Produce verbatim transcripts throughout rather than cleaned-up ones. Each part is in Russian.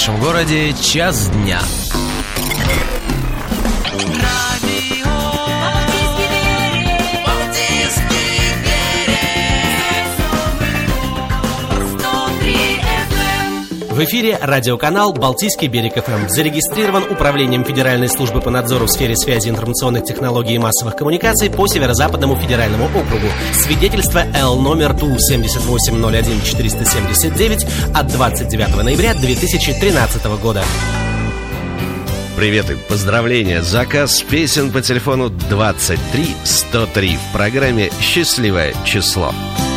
нашем городе час дня. В эфире радиоканал «Балтийский берег эф эм». Зарегистрирован Управлением Федеральной службы по надзору в сфере связи, информационных технологий и массовых коммуникаций по Северо-Западному федеральному округу. Свидетельство Л номер Ту семьдесят восемь ноль один четыреста семьдесят девять от двадцать девятого ноября две тысячи тринадцатого года. Привет и поздравления. Заказ песен по телефону двадцать три сто три в программе «Счастливое число».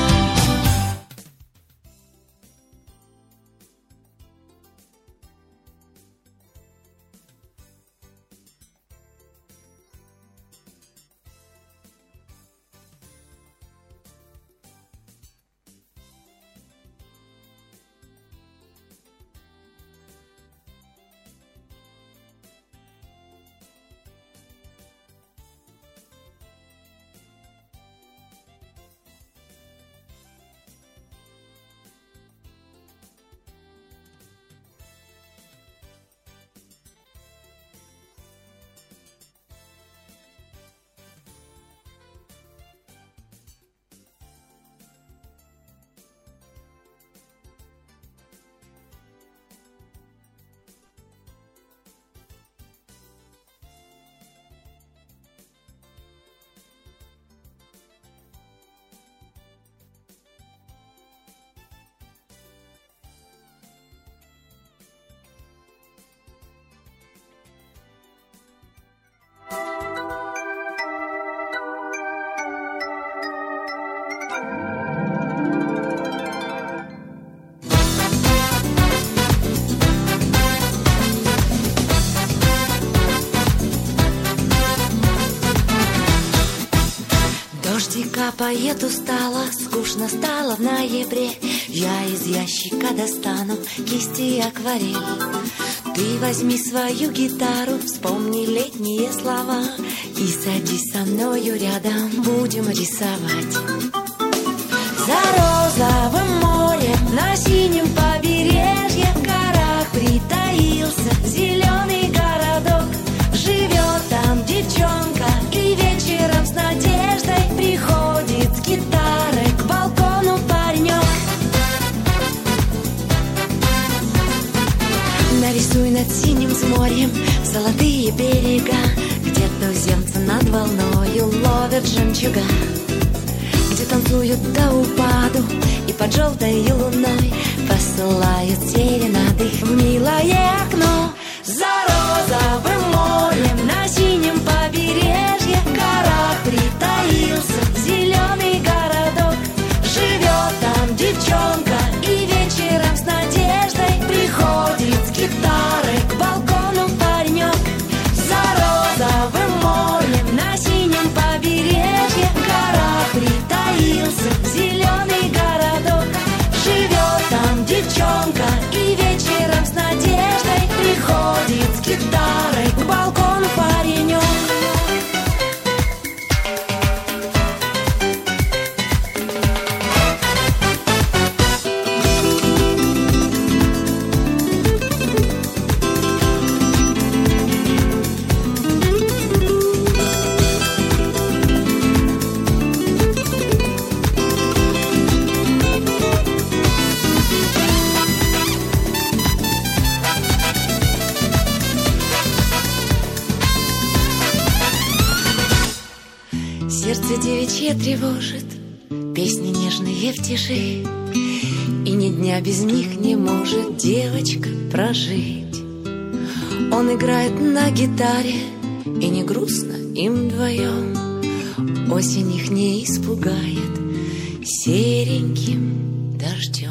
Капает устала, скучно стало в ноябре. Я из ящика достану кисти и акварель. Ты возьми свою гитару, вспомни летние слова и садись со мною рядом, будем рисовать. За розовым морем на синем побережье в горах притаился зеленый городок. Живет там девчонка и вечером с надеждой приходит с гитарой к балкону паренек. Нарисуй над синим морем золотые берега, где туземцы над волною ловят жемчуга, где танцуют до упаду и под желтой луной посылают серенады в милое окно. За розовым морем на синем побережье в горах притаился зеленый городок. Живет там девчонка и вечером с надеждой приходит с гитарой к балкону паренек. За розовым морем на синем побережье в горах притаился зеленый городок. Живет там девчонка и вечером с надеждой приходит с гитарой к балкону паренек. Сердце девичье тревожит, песни нежные в тиши, и ни дня без них не может девочка прожить. Он играет на гитаре, и не грустно им вдвоем. Осень их не испугает сереньким дождем.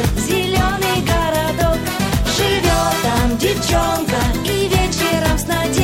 Девчонка и вечером с надеждой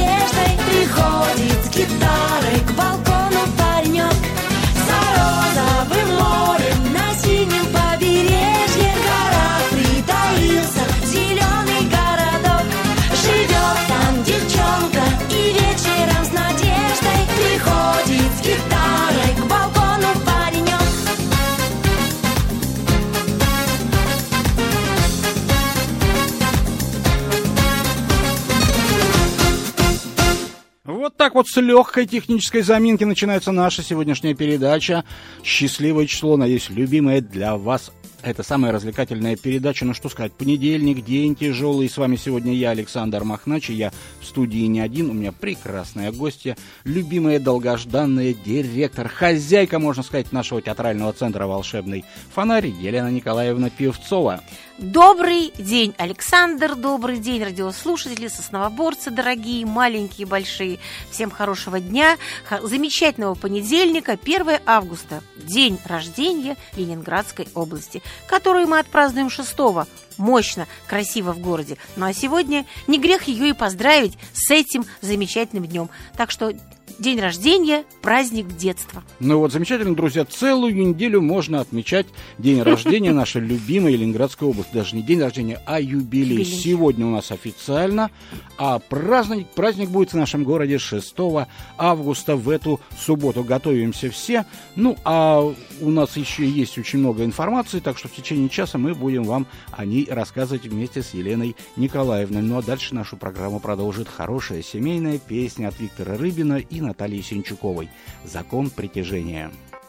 Вот так вот с легкой технической заминки начинается наша сегодняшняя передача «Счастливое число». Надеюсь, любимое для вас. Это самая развлекательная передача. Ну что сказать, понедельник, день тяжелый. С вами сегодня я, Александр Махначи. Я в студии не один. У меня прекрасная гостья, любимая, долгожданная директор, хозяйка, можно сказать, нашего театрального центра «Волшебный фонарь» Елена Николаевна Певцова. Добрый день, Александр, добрый день, радиослушатели, сосновоборцы дорогие, маленькие, большие. Всем хорошего дня, замечательного понедельника, первого августа, день рождения Ленинградской области, который мы отпразднуем шестого. Мощно, красиво в городе. Ну а сегодня не грех ее и поздравить с этим замечательным днем. Так что день рождения, праздник детства. Ну вот, замечательно, друзья, целую неделю можно отмечать день рождения нашей любимой Ленинградской области. Даже не день рождения, а юбилей. юбилей. Сегодня у нас официально, а праздник, праздник будет в нашем городе шестого августа в эту субботу. Готовимся все. Ну, а у нас еще есть очень много информации, так что в течение часа мы будем вам о ней рассказывать вместе с Еленой Николаевной. Ну а дальше нашу программу продолжит хорошая семейная песня от Виктора Рыбина и Натальи Сенчуковой «Закон притяжения».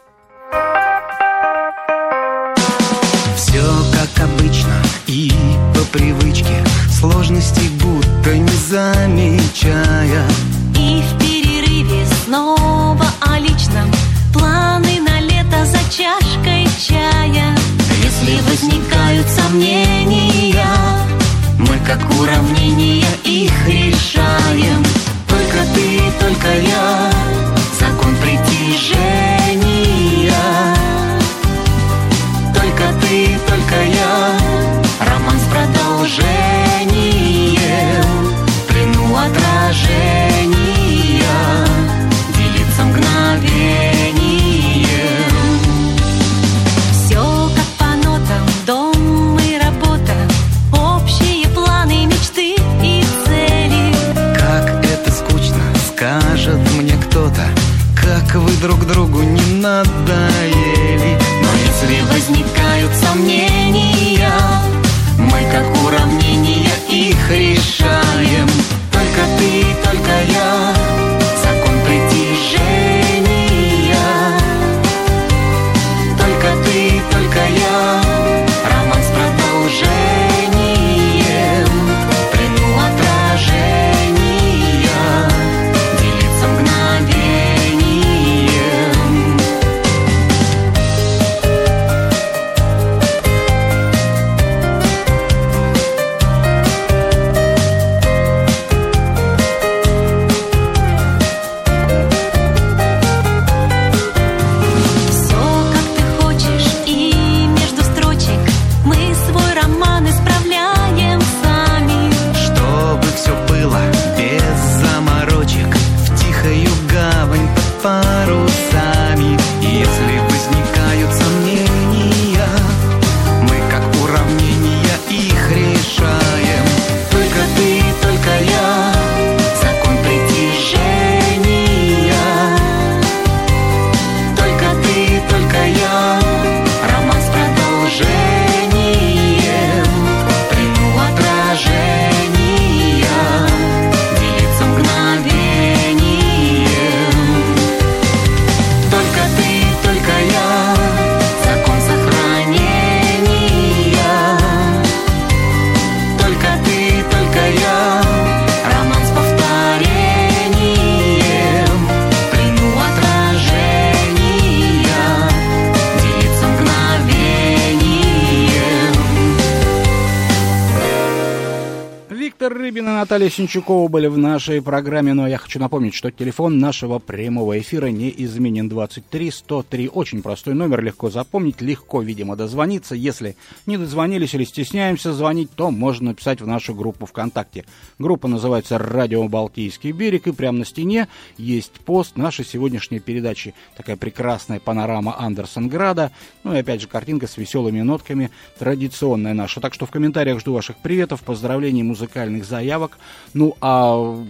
Все как обычно и по привычке, сложностей будто не замечая. И в перерыве снова о личном, планы на лето за чашкой чая. Если возникают сомнения, мы как уравнения их решаем. Только ты, только я, закон притяжения. Только ты, только я, роман с продолжением. В плену отражения делится мгновением. Все как по нотам, дом и работа, общие планы, мечты и цели. Скажет мне кто-то, как вы друг другу не надоели. Но если возникают сомнения, мы как уравнения их решаем. Только ты, только я, закон притяжения. Только ты, только я, роман с продолжением. В плену отражения мгновением. Все как ты хочешь, и между строчек мы свой роман исправляем сами. Чтобы все было без заморочек, в тихую гавань под парусами. И если возникают сомнения, мы как уравнения их решаем. Только ты, только я, закон притяжения. Только ты, только я, роман с продолжением. В плену отражения делится мгновением. Только ты, только я, закон сохранения. Только ты, только я, роман с повторением. В плену отражения делится мгновением. Виктор Рыбин и Наталья Сенчукова были в нашей программе. Но я хочу напомнить, что телефон нашего прямого эфира не изменен. двадцать три сто три. Очень простой номер, легко запомнить, легко, видимо, дозвониться. Если не дозвонились или стесняемся звонить, то можно написать в нашу группу ВКонтакте. Группа называется «Радио Балтийский берег», и прямо на стене есть пост нашей сегодняшней передачи. Такая прекрасная панорама Андерсонграда. Ну и опять же картинка с веселыми нотками, традиционная наша. Так что в комментариях жду ваших приветов, поздравлений, музыкальных заявок. Ну а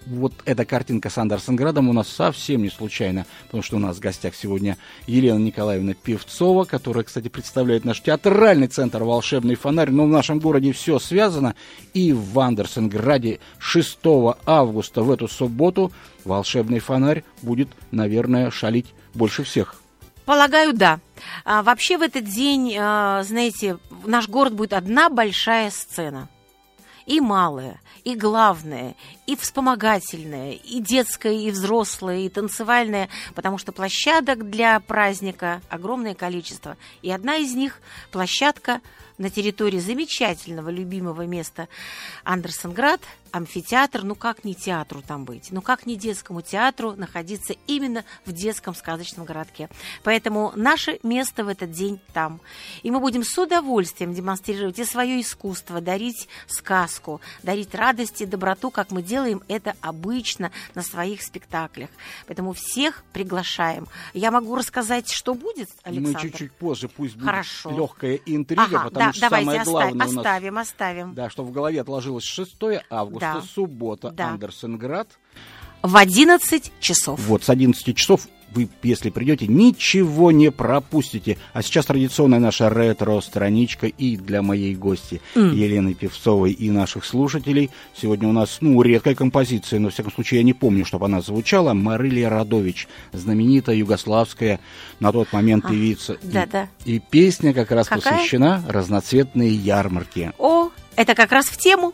вот эта картинка с Андерсенградом у нас совсем не случайна, потому что у нас в гостях сегодня Елена Николаевна Певцова, которая, кстати, представляет наш театральный центр «Волшебный фонарь». Но в нашем городе все связано, и в Андерсенграде шестого августа в эту субботу «Волшебный фонарь» будет, наверное, шалить больше всех. Полагаю, да. А, вообще в этот день, а, знаете, наш город будет одна большая сцена. И малая, и главная, и вспомогательная, и детская, и взрослая, и танцевальная, потому что площадок для праздника огромное количество. И одна из них – площадка на территории замечательного, любимого места Андерсенград, амфитеатр. Ну как не театру там быть? Ну как не детскому театру находиться именно в детском сказочном городке? Поэтому наше место в этот день там. И мы будем с удовольствием демонстрировать и свое искусство, дарить сказку, дарить радость и доброту, как мы делаем это обычно на своих спектаклях. Поэтому всех приглашаем. Я могу рассказать, что будет, Александр? Мы чуть-чуть позже, пусть будет Хорошо. легкая интрига, Ага, потому да, что давайте самое оставим, главное у нас... оставим, оставим. Да, что в голове отложилось шестого августа, Да. суббота, Да. Андерсенград. В одиннадцать часов. Вот, с одиннадцати часов вы, если придете, ничего не пропустите. А сейчас традиционная наша ретро-страничка и для моей гости Mm. Елены Певцовой и наших слушателей. Сегодня у нас, ну, редкая композиция, но, во всяком случае, я не помню, чтобы она звучала. Марилия Радович, знаменитая югославская на тот момент А, певица. да, и, да. и песня как раз Какая? посвящена разноцветные ярмарки. О, это как раз в тему.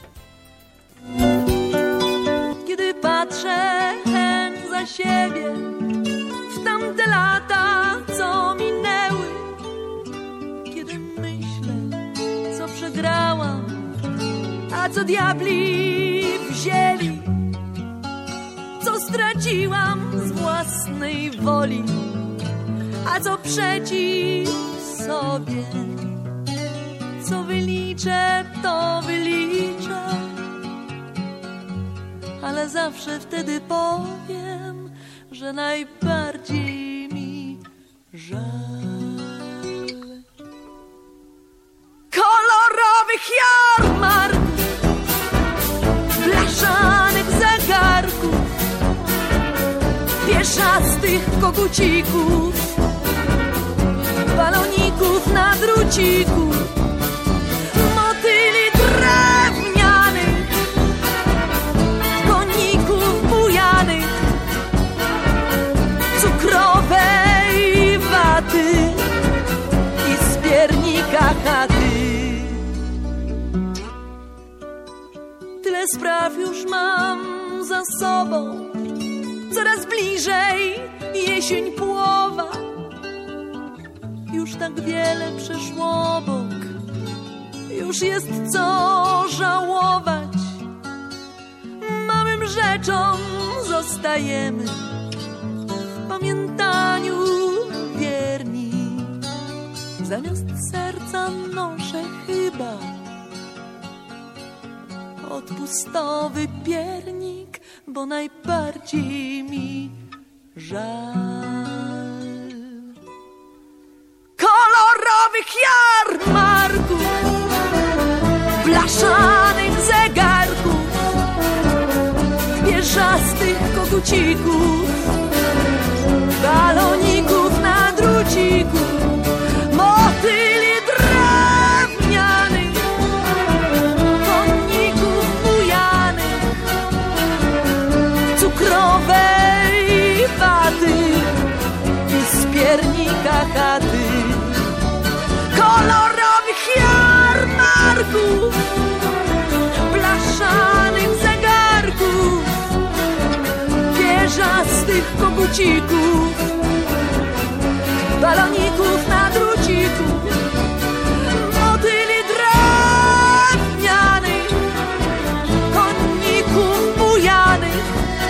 Kiedy patrzę za siebie w tamte lata, co minęły, kiedy myślę, co przegrałam, a co diabli wzięli, co straciłam z własnej woli, a co przeciw sobie, co wyliczę, to wyliczę. Ale zawsze wtedy powiem, że najbardziej mi żal kolorowych jarmarków, blaszanych zegarków, pieszastych kogucików, baloników na druciku, motyli drewnianych, cukrowej waty i z piernika chaty. Tyle spraw już mam za sobą, coraz bliżej jesień połowa. Już tak wiele przeszło obok, już jest co żałować. Małym rzeczom zostajemy w pamiętaniu wierni. Zamiast serca noszę chyba odpustowy piernik, bo najbardziej mi żal kolorowych jarmarków, blaszanych zegarków, pierzastych kogucików, baloników na druciku, motyli drewnianych, konników bujanych, cukrowej waty i z piernika chaty. Kolorowych jarmarków, blaszanych zegarków, pierzastych kogucików, baloników na druciku, motyli drewnianych, konników bujanych,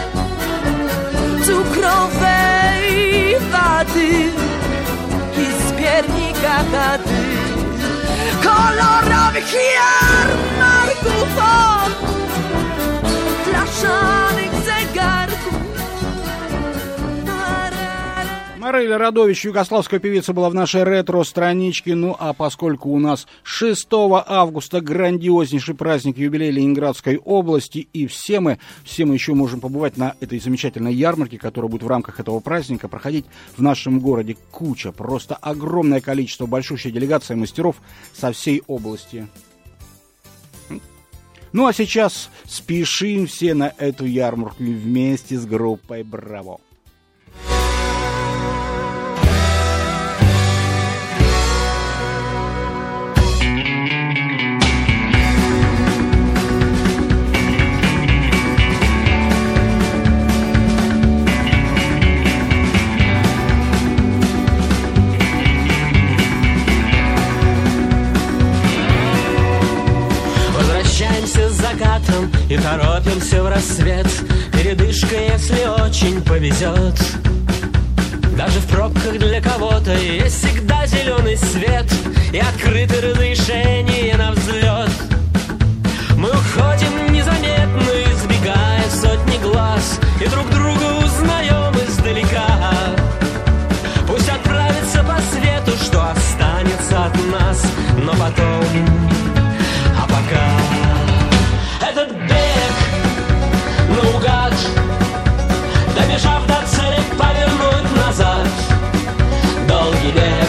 cukrowej waty i z piernika chaty. Kolorowych jarmarków, o, blaszanych zegarków. Форель Радович, югославская певица, была в нашей ретро-страничке. Ну, а поскольку у нас шестого августа грандиознейший праздник, юбилей Ленинградской области, и все мы, все мы еще можем побывать на этой замечательной ярмарке, которая будет в рамках этого праздника проходить в нашем городе. Куча, просто огромное количество, большущая делегация мастеров со всей области. Ну, а сейчас спешим все на эту ярмарку вместе с группой «Браво». И торопимся в рассвет, передышка, если очень повезет. Даже в пробках для кого-то есть всегда зеленый свет и открытые разрешения на взлет. Мы уходим незаметно, избегая сотни глаз, и друг друга узнаем издалека. Пусть отправится по свету, что останется от нас, но потом, а пока этот бег наугад, добежав до цели, повернуть назад. Долгий бег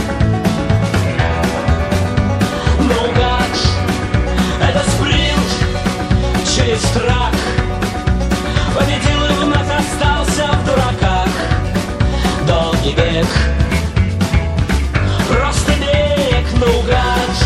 наугад, это спринт через страх. Победил и вновь остался в дураках. Долгий бег, просто бег наугад.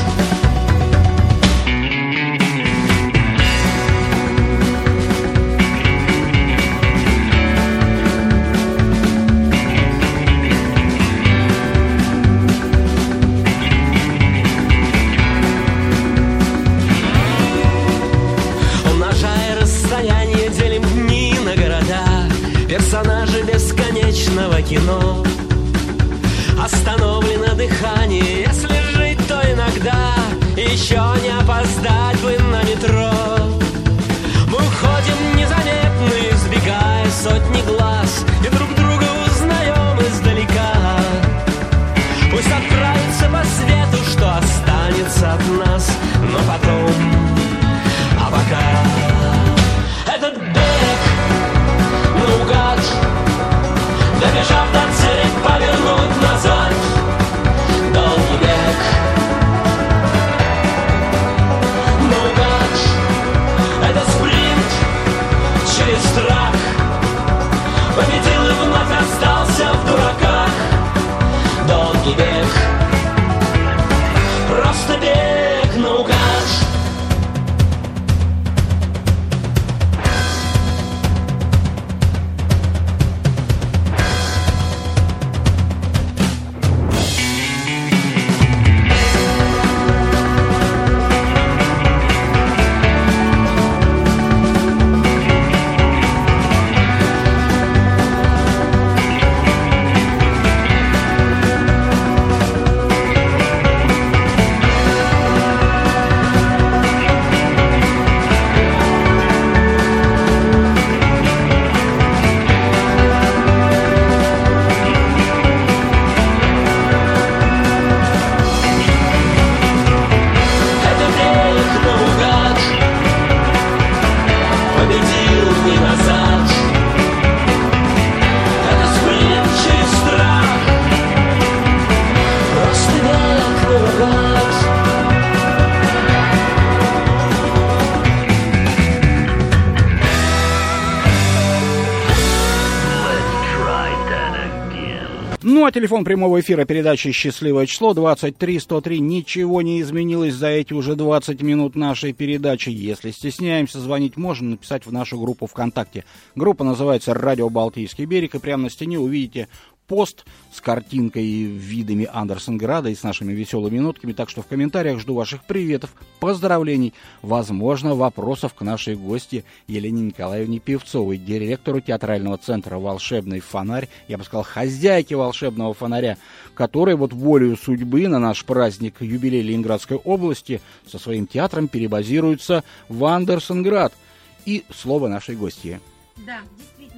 Персонажи бесконечного кино. Остановлено дыхание, если жить, то иногда еще не опоздать бы на метро. Мы уходим незаметно, избегая сотни глаз, и друг друга узнаем издалека. Пусть отправится по свету, что останется от нас, но потом, а пока этот бег наугад, добежав до цели, повернуть назад. Долгий бег наугад, это спринт через страх. Победил и вновь остался в дураках. Долгий бег, просто бег наугад. Ну, а телефон прямого эфира передачи «Счастливое число» двадцать три сто три. Ничего не изменилось за эти уже двадцать минут нашей передачи. Если стесняемся звонить, можно написать в нашу группу ВКонтакте. Группа называется «Радио Балтийский берег», и прямо на стене увидите пост с картинкой и видами Андерсенграда и с нашими веселыми нотками. Так что в комментариях жду ваших приветов, поздравлений, возможно, вопросов к нашей гости Елене Николаевне Певцовой, директору театрального центра «Волшебный фонарь», я бы сказал, хозяйке «Волшебного фонаря», который вот волею судьбы на наш праздник, юбилей Ленинградской области, со своим театром перебазируется в Андерсенград. И слово нашей гости. Да, действительно.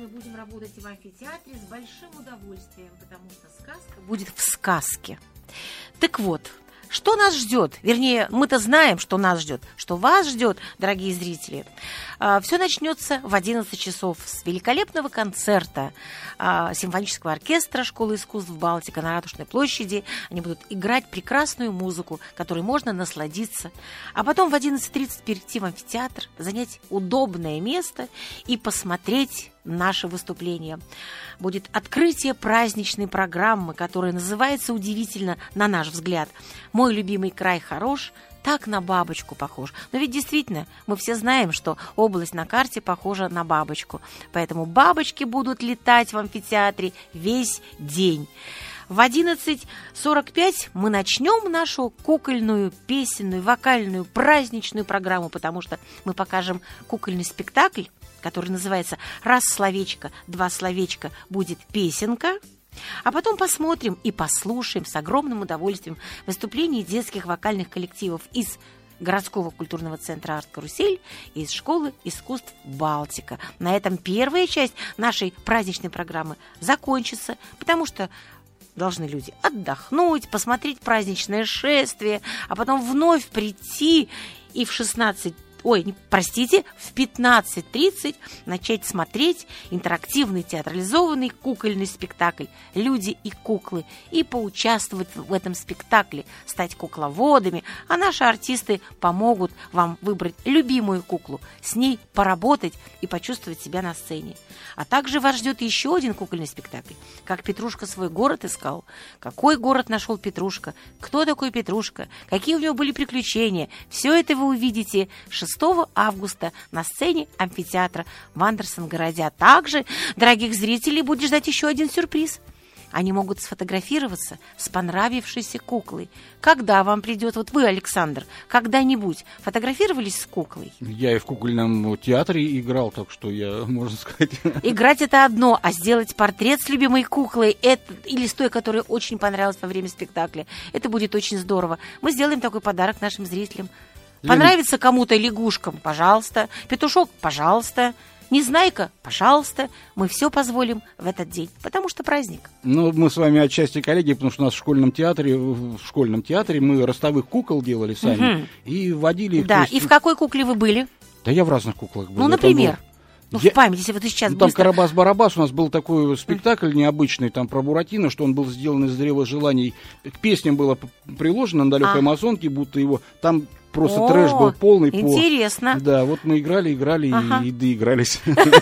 мы будем работать в амфитеатре с большим удовольствием, потому что сказка будет в сказке. Так вот, что нас ждет? Вернее, мы-то знаем, что нас ждет, что вас ждет, дорогие зрители. Все начнется в одиннадцать часов с великолепного концерта симфонического оркестра Школы искусств «Балтика» на Ратушной площади. Они будут играть прекрасную музыку, которой можно насладиться. А потом в одиннадцать тридцать перейти в амфитеатр, занять удобное место и посмотреть наше выступление. Будет открытие праздничной программы, которая называется удивительно, на наш взгляд, «Мой любимый край хорош, так на бабочку похож». Но ведь действительно, мы все знаем, что область на карте похожа на бабочку. Поэтому бабочки будут летать в амфитеатре весь день. В одиннадцать сорок пять мы начнем нашу кукольную, песенную, вокальную, праздничную программу, потому что мы покажем кукольный спектакль, который называется «Раз словечко, два словечка, будет песенка». А потом посмотрим и послушаем с огромным удовольствием выступления детских вокальных коллективов из городского культурного центра «Арт-карусель» и из Школы искусств «Балтика». На этом первая часть нашей праздничной программы закончится, потому что должны люди отдохнуть, посмотреть праздничное шествие, а потом вновь прийти и в шестнадцать Ой, простите, в пятнадцать тридцать начать смотреть интерактивный театрализованный кукольный спектакль «Люди и куклы» и поучаствовать в этом спектакле, стать кукловодами, а наши артисты помогут вам выбрать любимую куклу, с ней поработать и почувствовать себя на сцене. А также вас ждет еще один кукольный спектакль «Как Петрушка свой город искал», какой город нашел Петрушка, кто такой Петрушка, какие у него были приключения. Все это вы увидите шестого августа на сцене амфитеатра в Андерсен-городе. А также, дорогих зрителей, будет ждать еще один сюрприз. Они могут сфотографироваться с понравившейся куклой. Когда вам придет, вот вы, Александр, когда-нибудь фотографировались с куклой? Я и в кукольном театре играл, так что я, можно сказать... Играть это одно, а сделать портрет с любимой куклой это, или с той, которая очень понравилась во время спектакля, это будет очень здорово. Мы сделаем такой подарок нашим зрителям. Понравится кому-то лягушкам, пожалуйста. Петушок, пожалуйста. Незнайка, пожалуйста. Мы все позволим в этот день, потому что праздник. Ну, мы с вами отчасти коллеги, потому что у нас в школьном театре, в школьном театре мы ростовых кукол делали сами угу. и водили их. Да, есть... и в какой кукле вы были? Да я в разных куклах был. Ну, например? Ну, я... в памяти, если вот сейчас ну, там быстро... «Карабас-Барабас», у нас был такой спектакль необычный, там про Буратино, что он был сделан из древа желаний. К песням было приложено на «Далекой а. Амазонке», будто его... Там просто О, трэш был полный. Интересно. По... Да, вот мы играли, играли ага. и, и доигрались.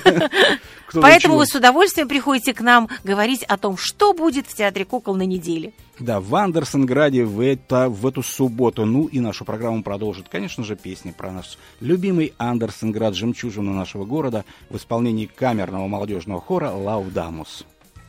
Поэтому вы с удовольствием приходите к нам говорить о том, что будет в Театре кукол на неделе. Да, в Андерсен-граде в, это, в эту субботу. Ну и нашу программу продолжит, конечно же, песня про наш любимый Андерсен-град, жемчужина нашего города, в исполнении камерного молодежного хора «Лаудамус».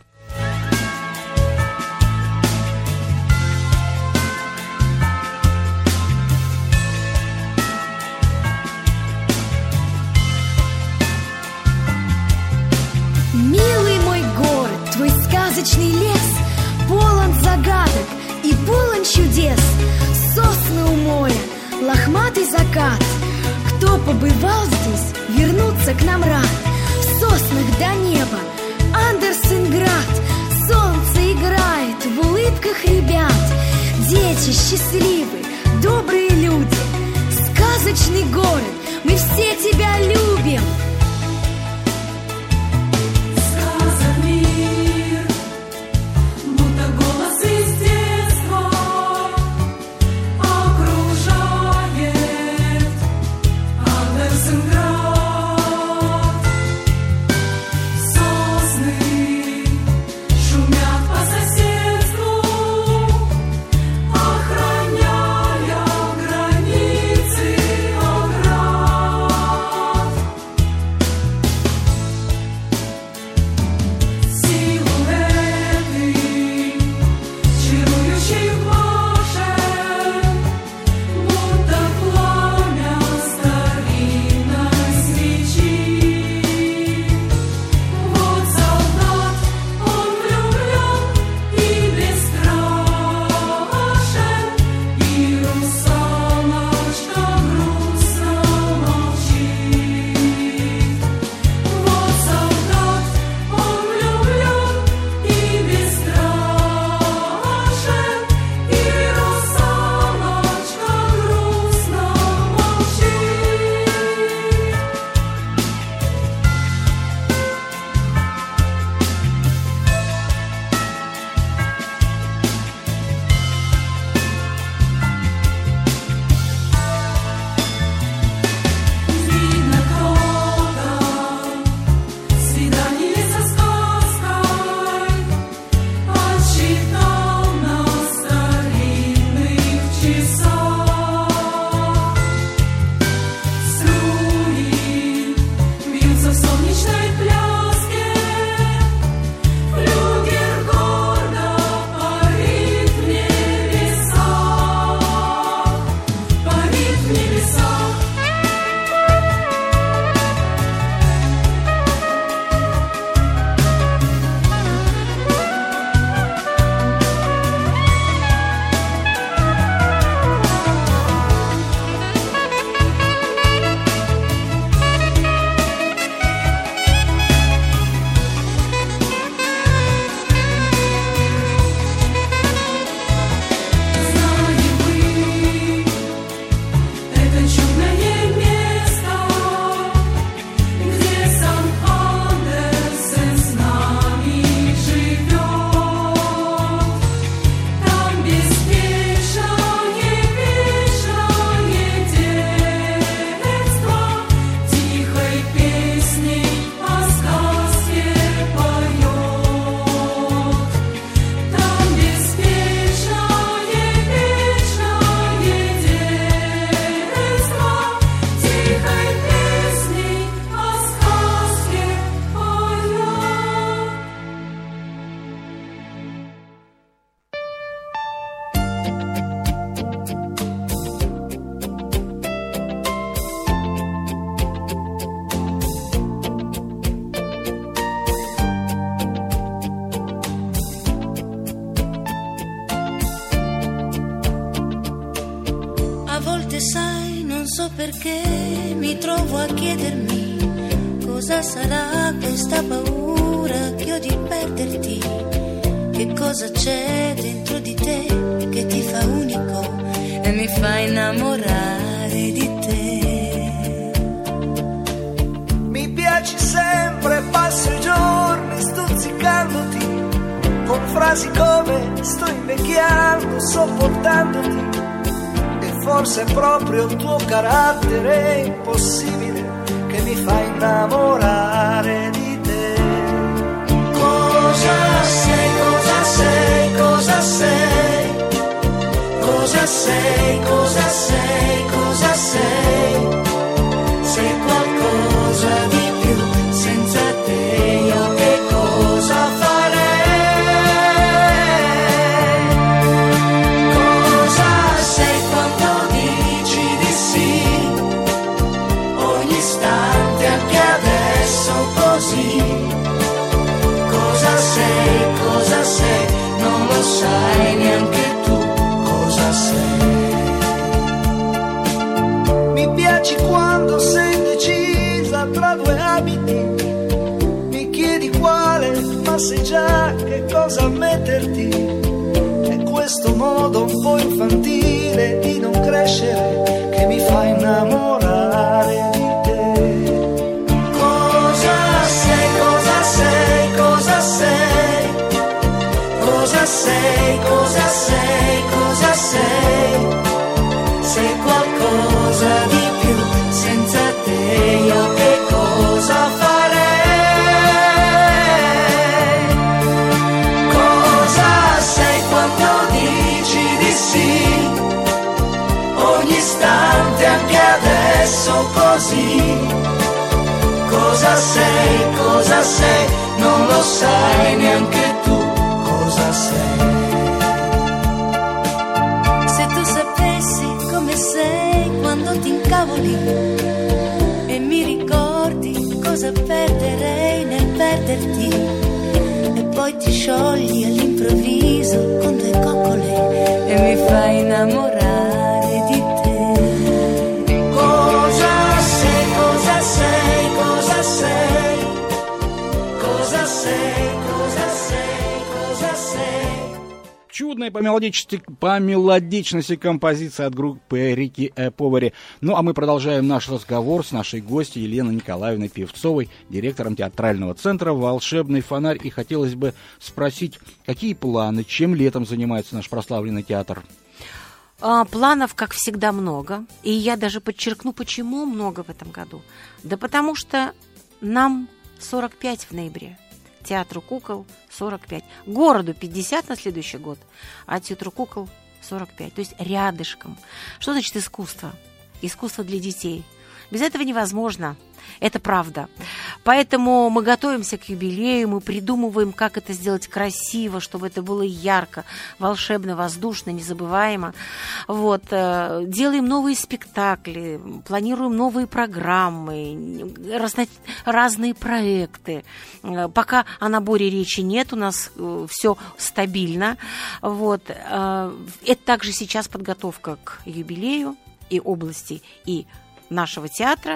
Милый мой город, твой сказочный лес полон загадок и полон чудес. Сосны у моря, лохматый закат. Кто побывал здесь, вернуться к нам рад. В соснах до неба Андерсен-град. Солнце играет в улыбках ребят. Дети счастливы, добрые люди. Сказочный город, мы все тебя любим. Охраняя границы оград. perché mi trovo a chiedermi cosa sarà questa paura che ho di perderti. Che cosa c'è dentro di te che ti fa unico e mi fa innamorare di te. Mi piaci sempre, passo i giorni stuzzicandoti con frasi come sto invecchiando, sopportandoti. E forse è proprio il tuo carattere impossibile che mi fa innamorare di te. Cosa sei, cosa sei, cosa sei? Cosa sei, cosa sei, cosa sei? Sei qualcosa di più, senza te io che cosa farei? Cosa sei quando dici di sì? Ogni istante, anche adesso così. Cosa sei, cosa sei? Non lo sai neanche tu cosa sei. Mi piaci quando sei indecisa tra due abiti. Mi chiedi quale, ma sai già che cosa metterti. È questo modo un po' infantile di non crescere che mi fa innamorare di te. Cosa sei, cosa sei, cosa sei? Cosa sei, cosa sei, cosa sei? Sei qualcosa di più, senza te io che cosa farei? Cosa sei quando dici di sì? Ogni istante, anche adesso così. Cosa sei, cosa sei? Non lo sai neanche tu cosa sei. Se tu sapessi come sei quando ti incavoli e mi ricordi cosa perderei nel perderti, e poi ti sciogli all'improvviso con due coccole e mi fai innamorare di te. Cosa sei, cosa sei, cosa sei? Cosa sei, cosa sei, cosa sei? Чудная по мелодичности, по мелодичности композиция от группы Рики Повари. Ну, а мы продолжаем наш разговор с нашей гостьей Еленой Николаевной Певцовой, директором театрального центра «Волшебный фонарь». И хотелось бы спросить, какие планы, чем летом занимается наш прославленный театр? А, планов, как всегда, много. И я даже подчеркну, почему много в этом году. Да потому что нам сорок пять в ноябре. Театру кукол сорок пять. Городу пятьдесят на следующий год, а театру кукол сорок пять. То есть рядышком. Что значит искусство? Искусство для детей. Без этого невозможно. Это правда. Поэтому мы готовимся к юбилею, мы придумываем, как это сделать красиво, чтобы это было ярко, волшебно, воздушно, незабываемо. Вот. Делаем новые спектакли, планируем новые программы, разно... разные проекты. Пока о наборе речи нет, у нас все стабильно. Вот. Это также сейчас подготовка к юбилею и области, и нашего театра.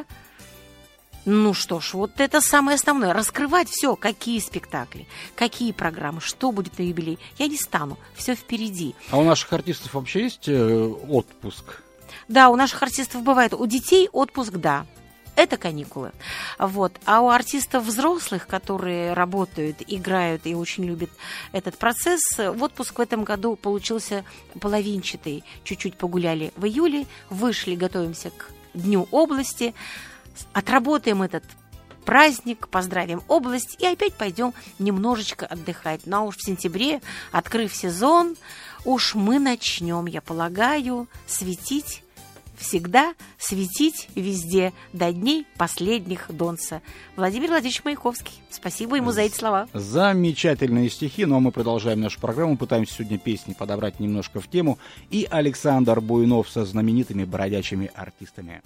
Ну что ж, вот это самое основное. Раскрывать все, какие спектакли, какие программы, что будет на юбилей. Я не стану, все впереди. А у наших артистов вообще есть э, отпуск? Да, у наших артистов бывает. У детей отпуск, да. Это каникулы. Вот. А у артистов взрослых, которые работают, играют и очень любят этот процесс, отпуск в этом году получился половинчатый. Чуть-чуть погуляли в июле, вышли, готовимся к Дню области. Отработаем этот праздник, поздравим область и опять пойдем немножечко отдыхать. Ну а уж в сентябре, открыв сезон, уж мы начнем, я полагаю, светить всегда, светить везде до дней последних Донца. Владимир Владимирович Маяковский. Спасибо ему за эти слова. Замечательные стихи, но мы продолжаем нашу программу, пытаемся сегодня песни подобрать немножко в тему. И Александр Буйнов со знаменитыми бродячими артистами.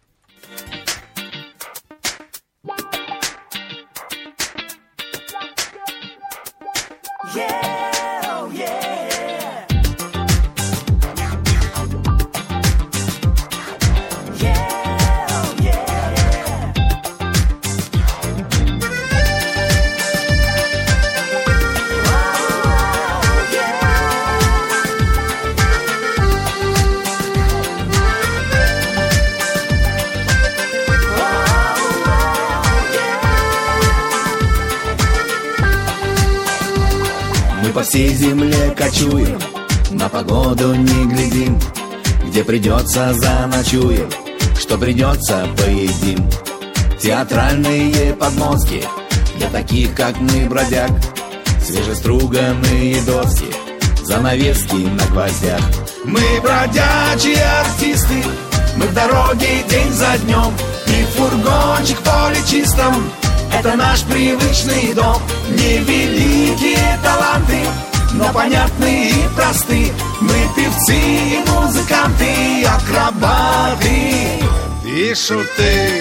Yeah, oh yeah. Yeah. по всей земле кочуем, на погоду не глядим. Где придется, заночуем, что придется, поедим. Театральные подмостки для таких, как мы, бродяг. Свежеструганные доски, занавески на гвоздях. Мы бродячие артисты, мы в дороге день за днем. И фургончик в поле чистом — это наш привычный дом. Невеликие таланты, но понятные и просты. Мы певцы и музыканты, акробаты и шуты.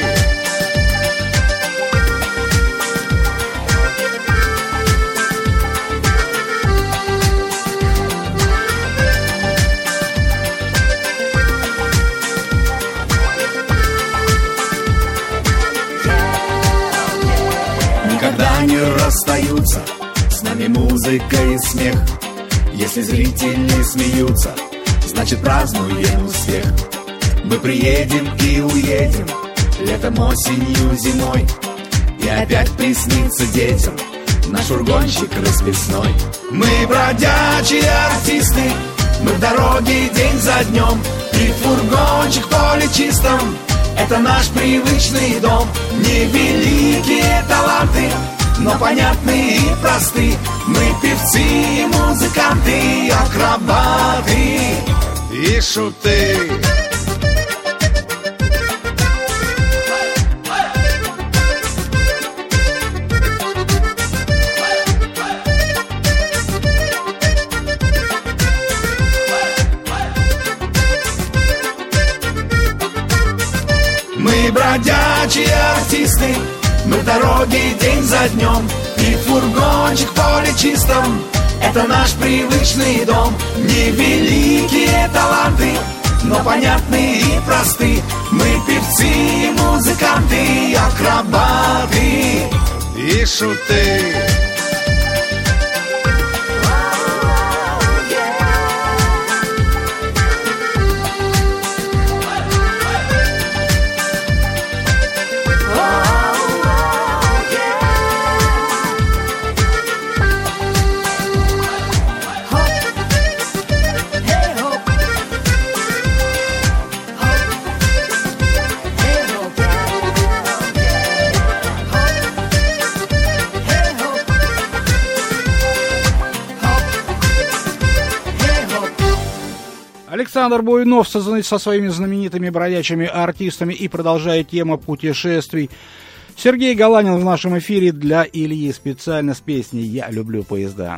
Никогда не расстаются с нами музыка и смех. Если зрители смеются, значит празднуем успех. Мы приедем и уедем, летом, осенью, зимой, и опять приснится детям наш фургончик расписной. Мы бродячие артисты, мы в дороге день за днем. И фургончик в поле чистом — это наш привычный дом. Невеликие таланты, но понятные и просты. Мы певцы и музыканты, акробаты и шуты. Мы бродячие артисты, мы в дороге день за днем. И фургончик в поле чистом — это наш привычный дом. Невеликие таланты, но понятные и просты. Мы певцы и музыканты, акробаты и шуты. Александр Буйнов со, со своими знаменитыми бродячими артистами и продолжает тему путешествий. Сергей Галанин в нашем эфире для Ильи специально с песней «Я люблю поезда».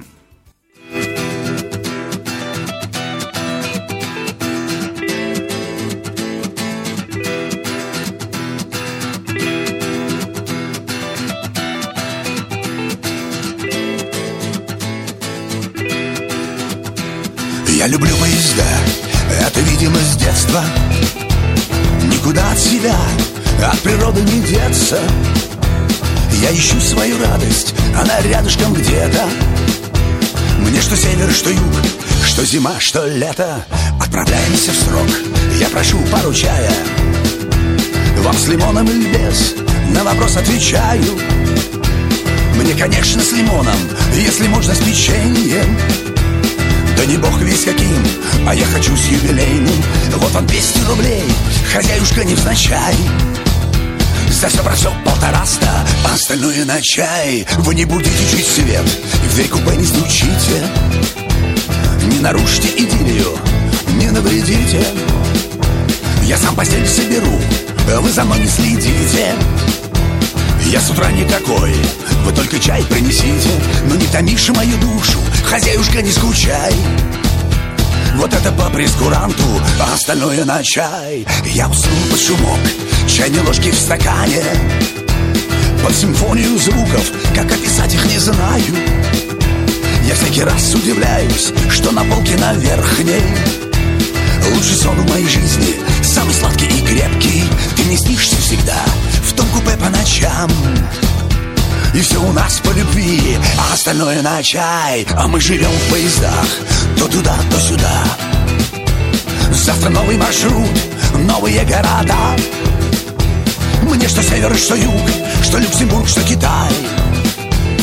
Я люблю поезда, это, видимо, с детства. Никуда от себя, от природы не деться. Я ищу свою радость, она рядышком где-то. Мне что север, что юг, что зима, что лето. Отправляемся в срок, я прошу, поручая. Вам с лимоном или без, на вопрос отвечаю. Мне, конечно, с лимоном, если можно, с печеньем. Да не бог весь каким, а я хочу с юбилейным. Вот вам двести рублей, хозяюшка невзначай. За все про все полтораста, а остальное на чай. Вы не будете чуть свет, и в дверь купе не стучите. Не нарушите идиллию, не навредите. Я сам постель соберу, вы за мной не следите. Я с утра никакой, вы только чай принесите. Но не томишь мою душу, хозяюшка, не скучай. Вот это по прескуранту, а остальное на чай. Я уснул под шумок чайной ложки в стакане, под симфонию звуков, как описать их не знаю. Я всякий раз удивляюсь, что на полке на верхней лучший сон в моей жизни, самый сладкий и крепкий. Ты не снишься всегда в том купе по ночам. И все у нас по любви, а остальное на чай. А мы живем в поездах, то туда, то сюда. Завтра новый маршрут, новые города. Мне что север, что юг, что Люксембург, что Китай.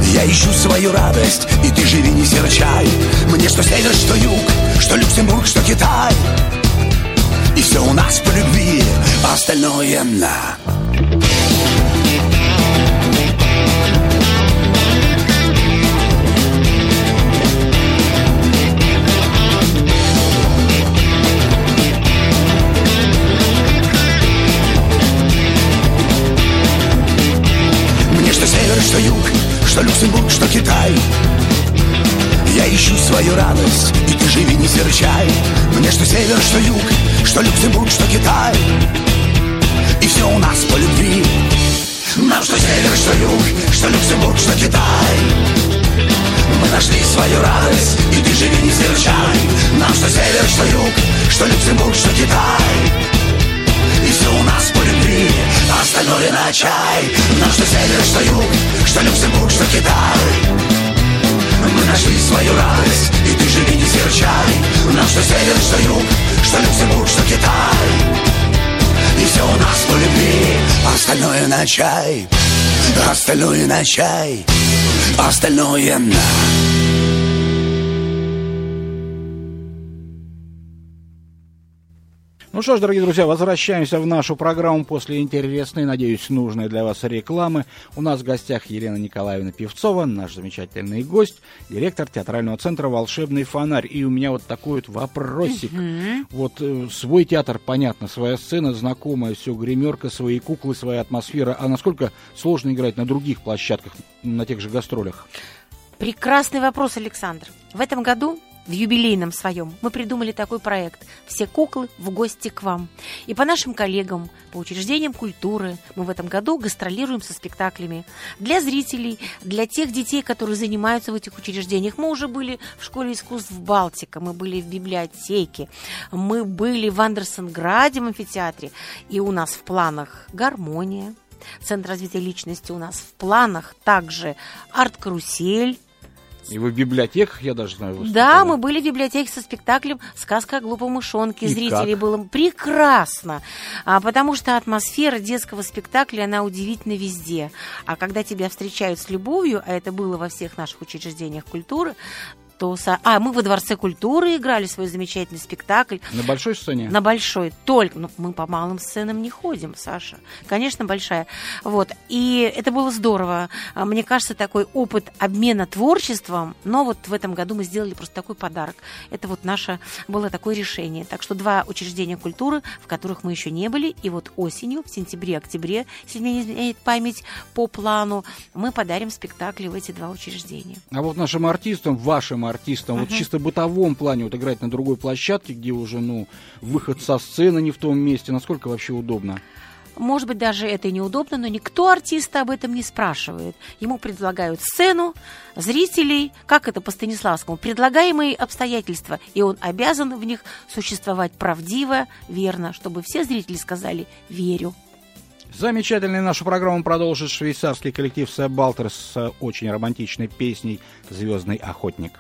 Я ищу свою радость, и ты живи, не серчай. Мне что север, что юг, что Люксембург, что Китай. И все у нас по любви, а остальное на. Мне что север, что юг, что Люксембург, что Китай. Я ищу свою радость, и ты живи, не серчай. Мне что север, что юг, что Люксембург, что Китай. И все у нас по любви. Нам что север, что юг, что Люксембург, что Китай. Мы нашли свою радость, и ты живи, не серчай. Нам что север, что юг, что Люксембург, что Китай. И все у нас по любви, а остальное на чай. Нам что север, что юг, что Люксембург, что Китай. Мы нашли свою радость, и ты живи, не серчай. Нам что север, что юг, что Люксембург, что Китай. И все у нас по любви, а остальное на чай. Остальное на чай, остальное на. Ну что ж, дорогие друзья, возвращаемся в нашу программу после интересной, надеюсь, нужной для вас рекламы. У нас в гостях Елена Николаевна Певцова, наш замечательный гость, директор театрального центра «Волшебный фонарь». И у меня вот такой вот вопросик. Mm-hmm. Вот э, свой театр, понятно, своя сцена, знакомая, все, гримерка, свои куклы, своя атмосфера. А насколько сложно играть на других площадках, на тех же гастролях? Прекрасный вопрос, Александр. В этом году в юбилейном своем мы придумали такой проект «Все куклы в гости к вам». И по нашим коллегам, по учреждениям культуры мы в этом году гастролируем со спектаклями. Для зрителей, для тех детей, которые занимаются в этих учреждениях. Мы уже были в школе искусств «Балтика», мы были в библиотеке, мы были в Андерсенграде в амфитеатре. И у нас в планах «Гармония», Центр развития личности, у нас в планах также «Арт-карусель». И вы в библиотеках, я даже знаю, выступали. Да, мы были в библиотеке со спектаклем «Сказка о глупом мышонке». И зрителей как? Было прекрасно, а, потому что атмосфера детского спектакля, она удивительна везде. А когда тебя встречают с любовью, а это было во всех наших учреждениях культуры, то... А, мы во Дворце культуры играли свой замечательный спектакль. На большой сцене? На большой. Только. Ну, мы по малым сценам не ходим, Саша. Конечно, большая. Вот. И это было здорово. Мне кажется, такой опыт обмена творчеством. Но вот в этом году мы сделали просто такой подарок. Это вот наше было такое решение. Так что два учреждения культуры, в которых мы еще не были. И вот осенью, в сентябре-октябре, если мне не изменяет память по плану, мы подарим спектакли в эти два учреждения. А вот нашим артистам, вашим артистам, uh-huh. вот чисто в бытовом плане вот играть на другой площадке, где уже, ну, выход со сцены не в том месте, насколько вообще удобно? Может быть, даже это и неудобно, но никто артиста об этом не спрашивает. Ему предлагают сцену, зрителей, как это по Станиславскому, предлагаемые обстоятельства, и он обязан в них существовать правдиво, верно, чтобы все зрители сказали «верю». Замечательную нашу программу продолжит швейцарский коллектив Себалтер с очень романтичной песней «Звездный охотник».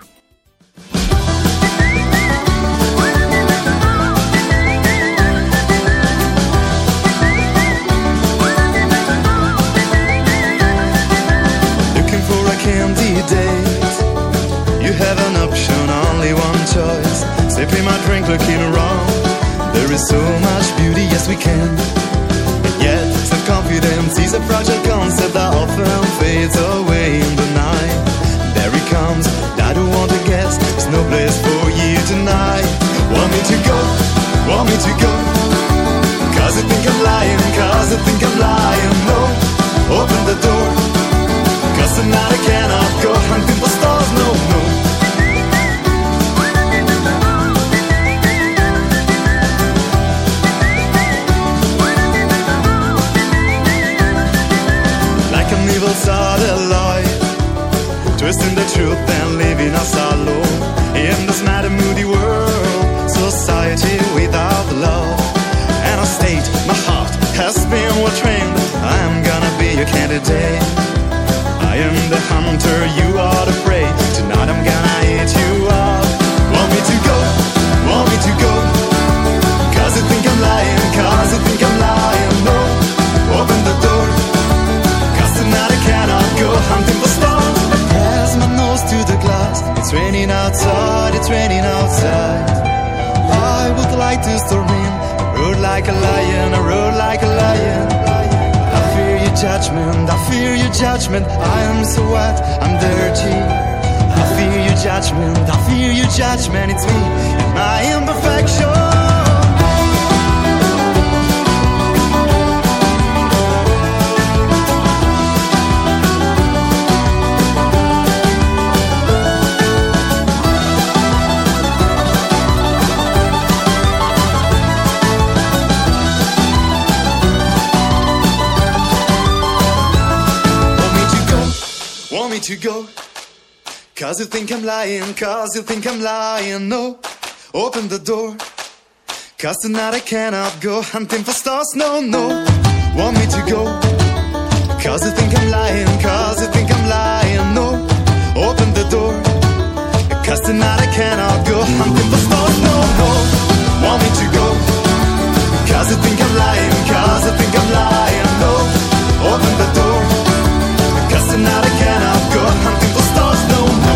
Looking for a candidate, you have an option, only one choice. Sipping my drink, looking around, there is so much beauty, yes we can. Yet, self-confidence is a fragile concept that often fades away in the night. There he comes, I don't want to guess, there's no place for you tonight. Want me to go, want me to go, cause I think I'm lying, cause I think I'm lying. No, open the door, cause tonight I cannot go hunting for stars, no, no. Evil satellite, twisting the truth and leaving us alone in this mad and moody world. Society without love and a state my heart has been well trained. I'm gonna be your candidate. I am the hunter, you are the prey. Tonight I'm gonna eat you up. Want me to go, want me to go, cause I think I'm lying, cause I think I'm lying. No, open the door, tonight I cannot go hunting for stars. raining outside. I would like to storm in, roar like a lion, I roar like a lion. I fear your judgment, I fear your judgment. I am so wet, I'm dirty. I fear your judgment, I fear your judgment. It's me and my imperfection. To go, cause you think I'm lying, cause you think I'm lying. No, open the door, cause tonight I cannot go hunting for stars. No, no, want me to go, cause you think I'm lying, cause you think I'm lying. No, open the door, cause tonight I cannot go hunting for stars. No, no, want me to go, cause you think I'm lying, cause you think I'm lying. No, open the door, cause tonight I cannot go hunting for stars, no, no.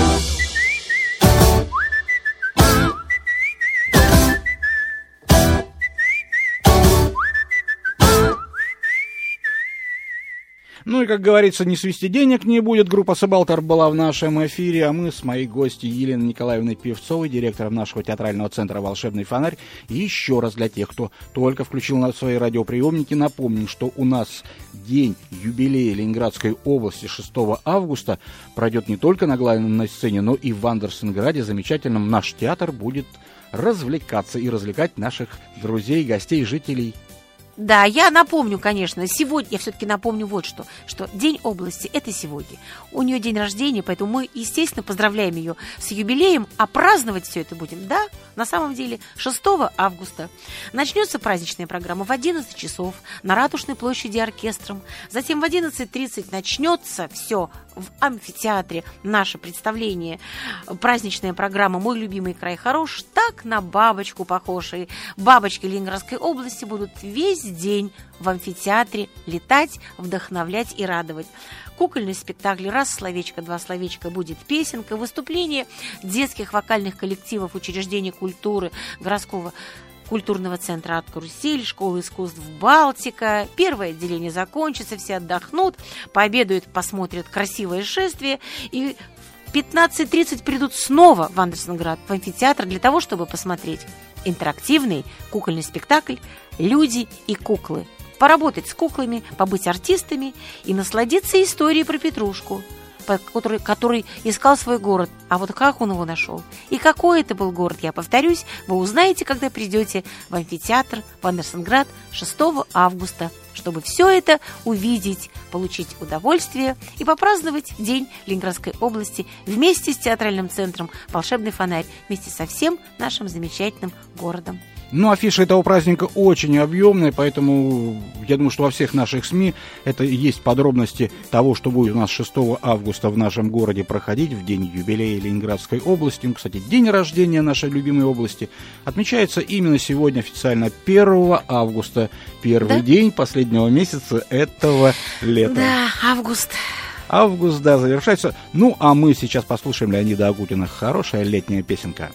Ну и, как говорится, не свести денег не будет. Группа «Сабалтар» была в нашем эфире, а мы с моей гостьей Еленой Николаевной Певцовой, директором нашего театрального центра «Волшебный фонарь». И еще раз для тех, кто только включил на свои радиоприемники, напомним, что у нас день юбилея Ленинградской области шестого августа пройдет не только на главной сцене, но и в Андерсенграде замечательном. Наш театр будет развлекаться и развлекать наших друзей, гостей, жителей. Да, я напомню, конечно, сегодня, я все-таки напомню вот что, что День области – это сегодня. У нее день рождения, поэтому мы, естественно, поздравляем ее с юбилеем, а праздновать все это будем, да, на самом деле, шестого августа. Начнется праздничная программа в одиннадцать часов на Ратушной площади оркестром, затем в одиннадцать тридцать начнется все в амфитеатре, наше представление, праздничная программа «Мой любимый край хорош», так на бабочку похож, и бабочки Ленинградской области будут весь день в амфитеатре летать, вдохновлять и радовать. Кукольный спектакль «Раз словечко, два словечка» будет песенка, выступление детских вокальных коллективов учреждения культуры городского культурного центра «Арт-карусель», школы искусств «Балтика». Первое отделение закончится, все отдохнут, пообедают, посмотрят красивое шествие и в пятнадцать тридцать придут снова в Андерсенград, в амфитеатр, для того, чтобы посмотреть интерактивный кукольный спектакль «Люди и куклы». Поработать с куклами, побыть артистами и насладиться историей про Петрушку, который, который искал свой город. А вот как он его нашел? И какой это был город, я повторюсь, вы узнаете, когда придете в амфитеатр в Андерсенград шестого августа, чтобы все это увидеть, получить удовольствие и попраздновать День Ленинградской области вместе с театральным центром «Волшебный фонарь», вместе со всем нашим замечательным городом. Ну, афиша этого праздника очень объемная, поэтому я думаю, что во всех наших СМИ это и есть подробности того, что будет у нас шестого августа в нашем городе проходить в день юбилея Ленинградской области. Ну, кстати, день рождения нашей любимой области отмечается именно сегодня, официально первого августа. Первый да? день последнего месяца этого лета. Да, август. Август, да, завершается. Ну, а мы сейчас послушаем Леонида Агутина. Хорошая летняя песенка.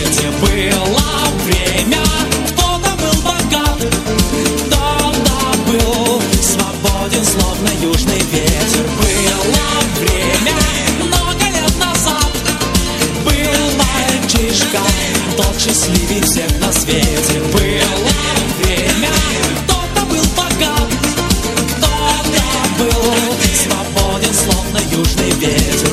свете. Было время, кто-то был богат, кто-то был свободен, словно южный ветер. Было время, много лет назад, был мальчишка, тот счастливей всех на свете. Было время, кто-то был богат, кто-то был свободен, словно южный ветер.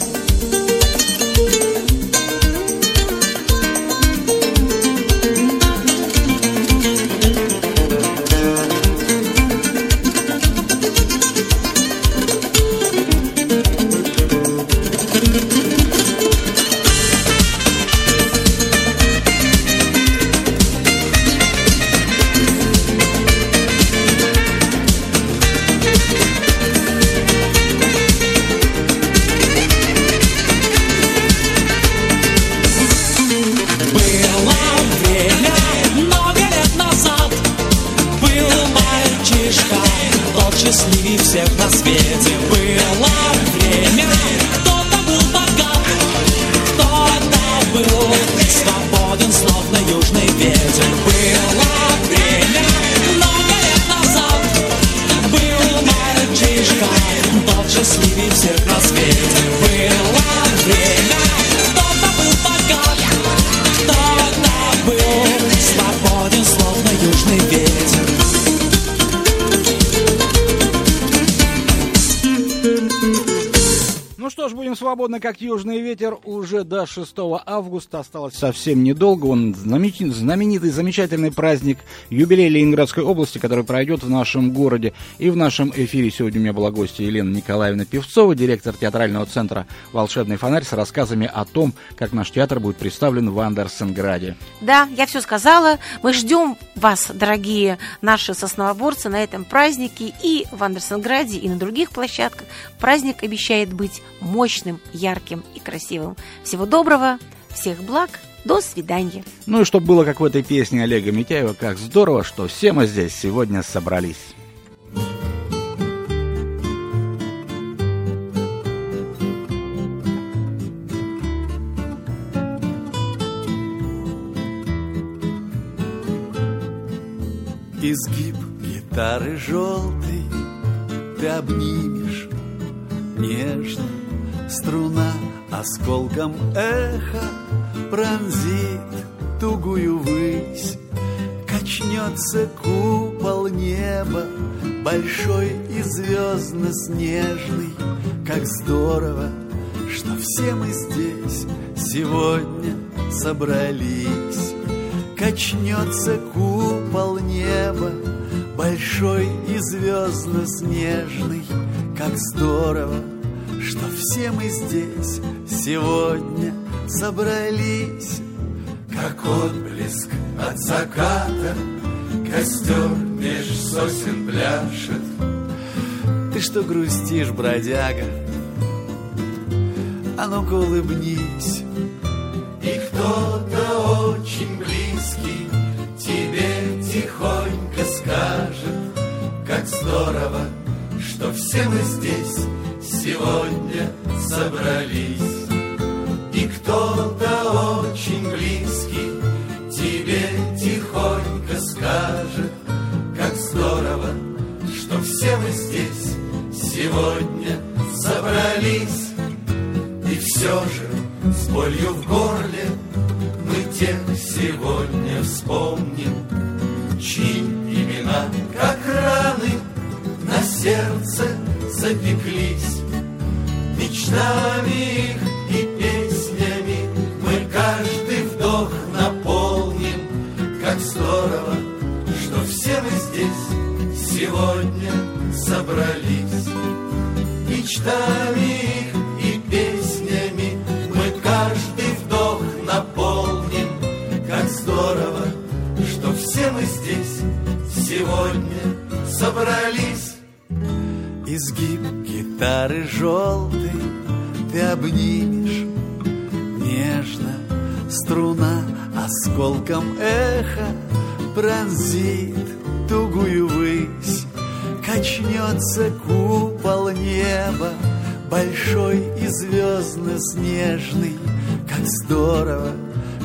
Счастливей всех на свете. Было время, кто-то был богат, кто-то был свободен, словно южный ветер. Было время, много лет назад, был мальчишка, тот счастливей всех на свете. Было время, кто-то был богат, кто-то был свободен, словно южный ветер. Ну что ж, будем свободны, как южный ветер. Уже до шестого августа осталось совсем недолго. Он знаменитый, знаменитый, замечательный праздник, юбилей Ленинградской области, который пройдет в нашем городе. И в нашем эфире сегодня у меня была гостья Елена Николаевна Певцова, директор театрального центра «Волшебный фонарь», с рассказами о том, как наш театр будет представлен в Андерсенграде. Да, я все сказала. Мы ждем вас, дорогие наши сосновоборцы, на этом празднике и в Андерсенграде, и на других площадках. Праздник обещает быть мощным, ярким и красивым. Всего доброго, всех благ, до свидания. Ну и чтобы было, как в этой песне Олега Митяева, как здорово, что все мы здесь сегодня собрались. Изгиб гитары желтой ты обнимешь нежно, струна осколком эха пронзит тугую высь. Качнется купол неба, большой и звездно-снежный. Как здорово, что все мы здесь сегодня собрались. Качнется купол неба, большой и звездно-снежный. Как здорово, что все мы здесь сегодня собрались. Как отблеск от заката, костер меж сосен пляшет. Ты что грустишь, бродяга? А ну-ка улыбнись. И кто-то очень близкий тебе тихонько скажет: как здорово, что все мы здесь сегодня собрались. И кто-то очень близкий тебе тихонько скажет: как здорово, что все мы здесь сегодня собрались. И все же с болью в горле мы тех сегодня вспомним, чьи имена, как раны, на сердце запеклись. Мечтами их и песнями мы каждый вдох наполним. Как здорово, что все мы здесь сегодня собрались. Мечтами их и песнями мы каждый вдох наполним. Как здорово, что все мы здесь сегодня собрались. Изгиб гитары желтой ты обнимешь нежно, струна осколком эха пронзит тугую высь. Качнется купол неба, большой и звездно-снежный. Как здорово,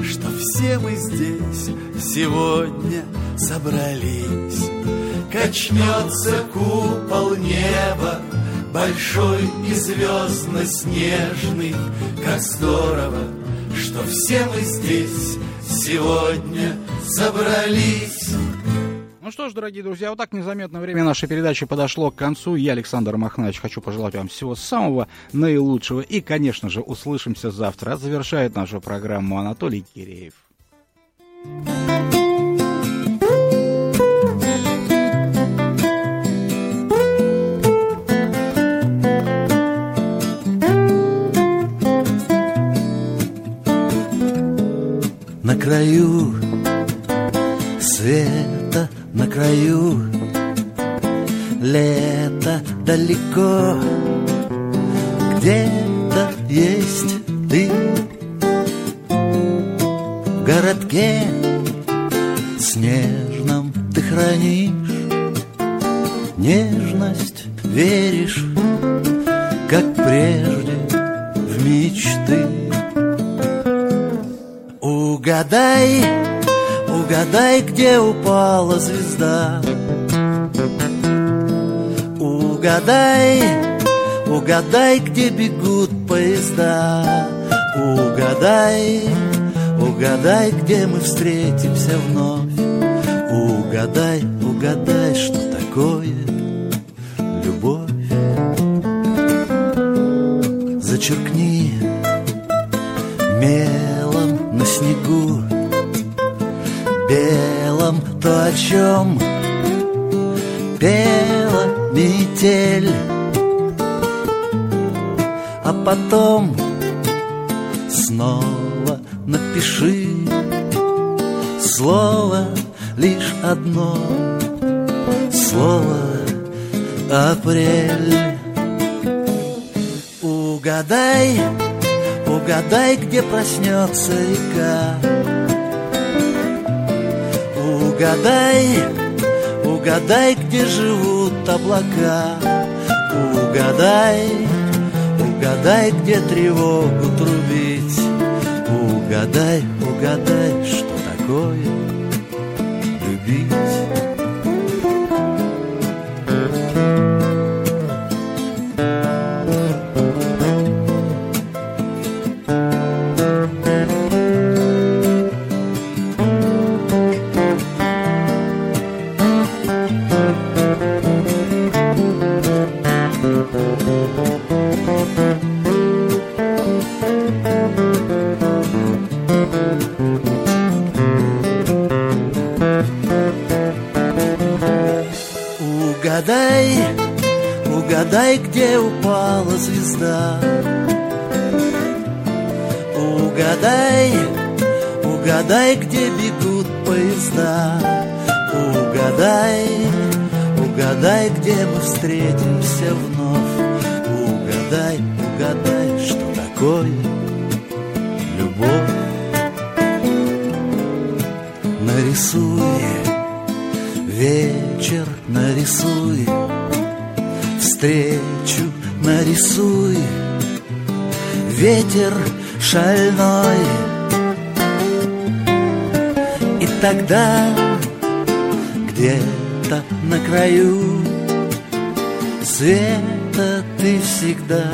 что все мы здесь сегодня собрались. Качнется купол неба, большой и звездно-снежный. Как здорово, что все мы здесь сегодня собрались. Ну что ж, дорогие друзья, вот так незаметно время нашей передачи подошло к концу. Я, Александр Махнович, хочу пожелать вам всего самого наилучшего. И, конечно же, услышимся завтра. А завершает нашу программу Анатолий Киреев. На краю света, на краю лето далеко, где-то есть ты. В городке снежном ты хранишь нежность, веришь, как прежде, в мечты. Угадай, угадай, где упала звезда. Угадай, угадай, где бегут поезда. Угадай, угадай, где мы встретимся вновь. Угадай, угадай, что такое любовь. Зачеркни мелом на снегу белом то, о чем пела метель, а потом снова напиши слово лишь одно, слово апрель. Угадай, угадай, где проснется река. Угадай, угадай, где живут облака. Угадай, угадай, где тревогу трубить. Угадай, угадай, что такое любить. Угадай, угадай, где упала звезда. Угадай, угадай, где бегут поезда. Угадай, угадай, где мы встретимся вновь. Угадай, угадай, что такое любовь. Нарисуй вечер, нарисуй встречу, нарисуй ветер шальной. И тогда где-то на краю света ты всегда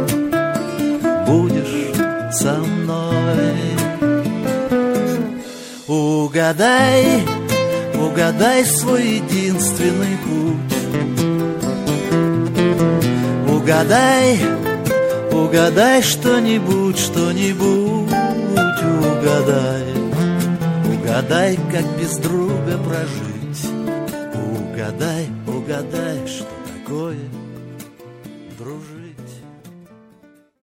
будешь со мной. Угадай, угадай свой единственный путь. Угадай, угадай что-нибудь, что-нибудь. Угадай, угадай, как без друга прожить. Угадай, угадай, что такое